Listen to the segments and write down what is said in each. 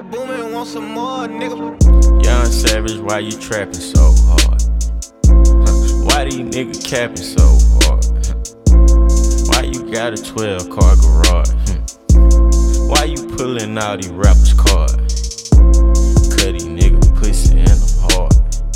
booming, want some more, nigga. Young Savage, why you trapping so hard? Why these niggas capping so hard? Why you got a 12-car garage? Why you pulling all these rappers' cards? Cut these niggas pussy and I'm hard.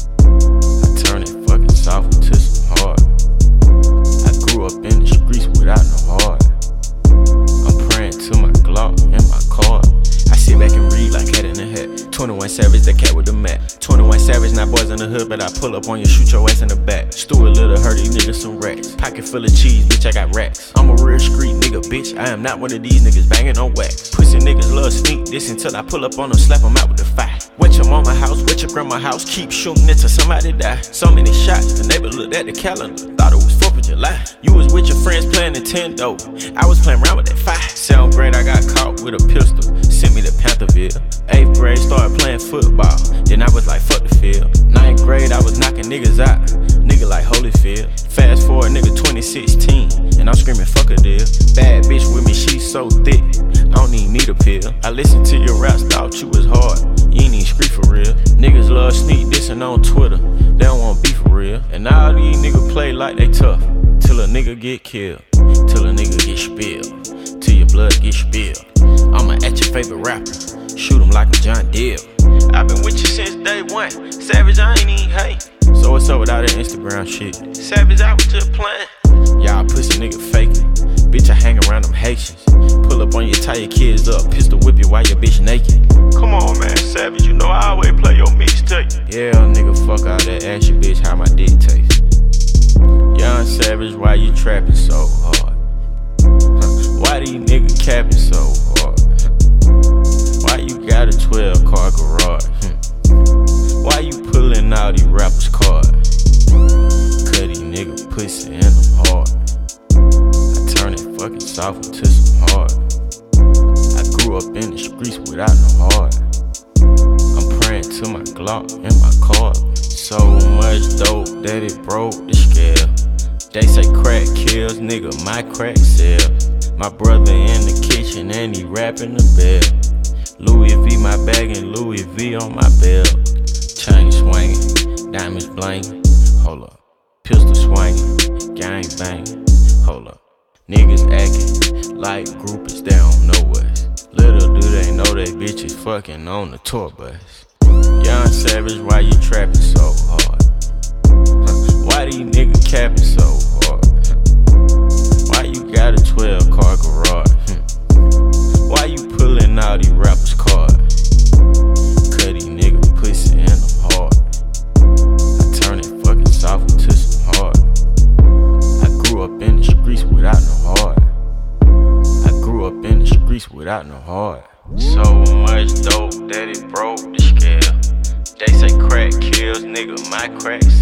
I turn it fucking soft into some hard. I grew up in the streets without no heart. I'm praying to my Glock and my card. I sit back and read like Hat in the Hat. 21 Savage, the cat with the mat. 21 Savage, not boys in the hood, but I pull up on you, shoot your ass in the back. Stuart Little, hurt these niggas some racks. Pocket full of cheese, bitch, I got racks. I'm a real street nigga, bitch, I am not one of these niggas banging on wax. Pussy niggas love sneak this until I pull up on them, slap them out with the fire. Wet your mama house, wet your grandma house, keep shooting until somebody die. So many shots, the neighbor looked at the calendar, thought it was 4th of July. You was with your friends playing Nintendo, I was playing around with that fire. 7th grade, I got caught with a pistol, sent me to Pantherville. 8th grade, started playing football, then I was like, fuck the field. 9th grade, I was knocking niggas out, nigga like Holyfield. Fast forward, nigga 2016, and I'm screaming, fuck a deal. Bad bitch with me, she so thick, I don't even need a pill. I listened to your raps, thought you was hard, you ain't even scream for real. Niggas love sneak dissing on Twitter, they don't want beef for real. And all these niggas play like they tough, till a nigga get killed, till a nigga get spilled, till your blood get spilled. I'ma at your favorite rapper, shoot him like I'm John Deere. I've been with you since day one, Savage, I ain't even hate. So what's up with all that Instagram shit? Savage, I was just playing. Y'all pussy nigga faking, bitch, I hang around them Haitians. Pull up on you, tie your kids up, pistol whip you while your bitch naked. Come on, man, Savage, you know I always play your mixtape. Yeah, nigga, fuck all that, ask your bitch how my dick taste. Young Savage, why you trapping so hard? Why these niggas capping so hard? Why you got a 12-car garage? Why you pulling all these rappers' cards? Cut these niggas pussy and I'm hard. I turn it fucking soft into some hard. I grew up in the streets without no heart. I'm praying to my Glock and my card. So much dope that it broke the scale. They say crack kills, nigga, my crack sell. My brother in the kitchen and he rapping the bell. Louis V my bag and Louis V on my belt. Chain swinging, diamonds blinging, hold up. Pistol swinging, gang banging, hold up. Niggas acting like groupies, they don't know us. Little do they know they bitches fucking on the tour bus. Young Savage, why you trapping so hard? Why these niggas capping so hard? Why you got a 12-car garage? Why you pulling all these rappers' cards? Cut these niggas pussy and I'm hard. I turn it fucking soft into some hard. I grew up in the streets without no heart. I grew up in the streets without no heart. So much dope that it broke the scale. They say crack kills, nigga, my crack